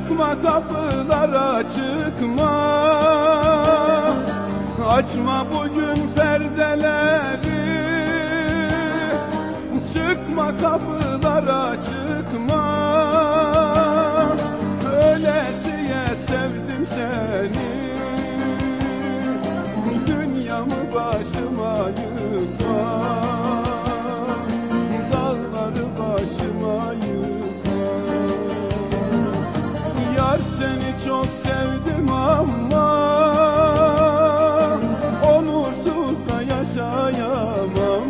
Çıkma kapılara çıkma, açma bugün perdeleri. Çıkma kapılara çıkma, öylesiye sevdim seni. Dünyamı başıma yıkma, dağları başıma yıkma. Yar seni çok sevdim ama onursuz da yaşayamam.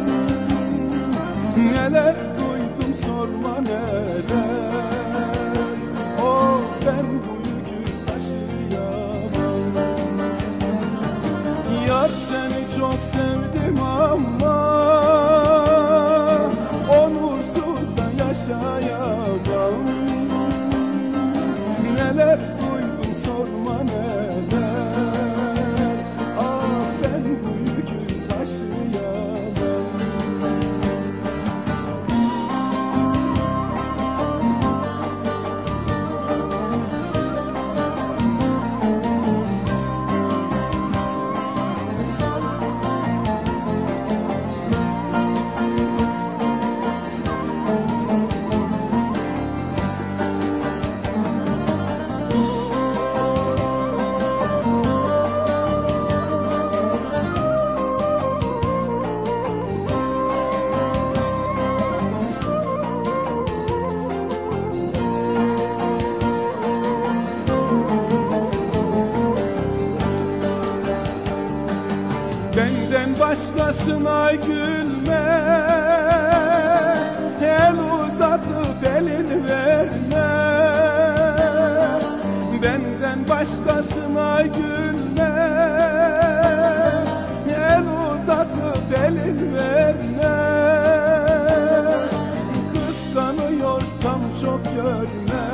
Neler duydum sorma neler, oh ben bu yükü taşıyamam. Yar seni çok sevdim ama onursuz da yaşayamam. Neler duydum sorma neler, ah ben bu yükü taşıyamam. Benden başkasına gülme, el uzatıp elin verme. Benden başkasına gülme, el uzatıp elin verme. Kıskanıyorsam çok görme,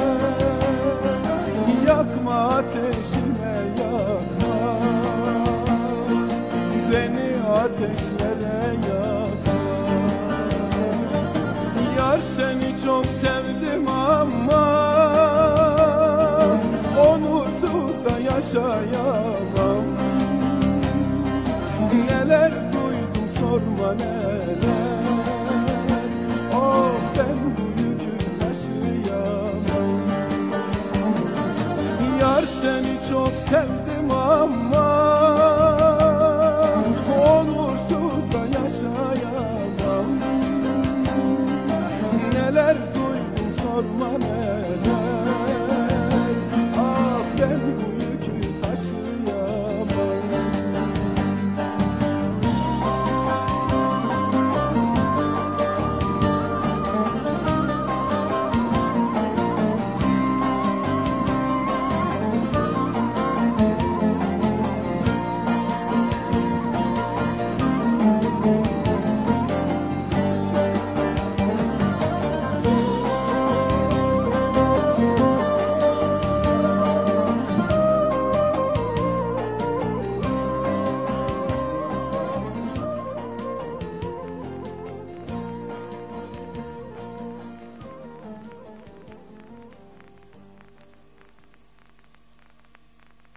yakma ateşime yakma. Beni ateşlere yakma. Yar seni çok sevdim ama onursuz da yaşayamam. Neler duydum sorma neler, oh ben bu yükü taşıyamam. Yar seni çok sevdim ama onursuz da yaşayamam. Neler duydum sorma neler.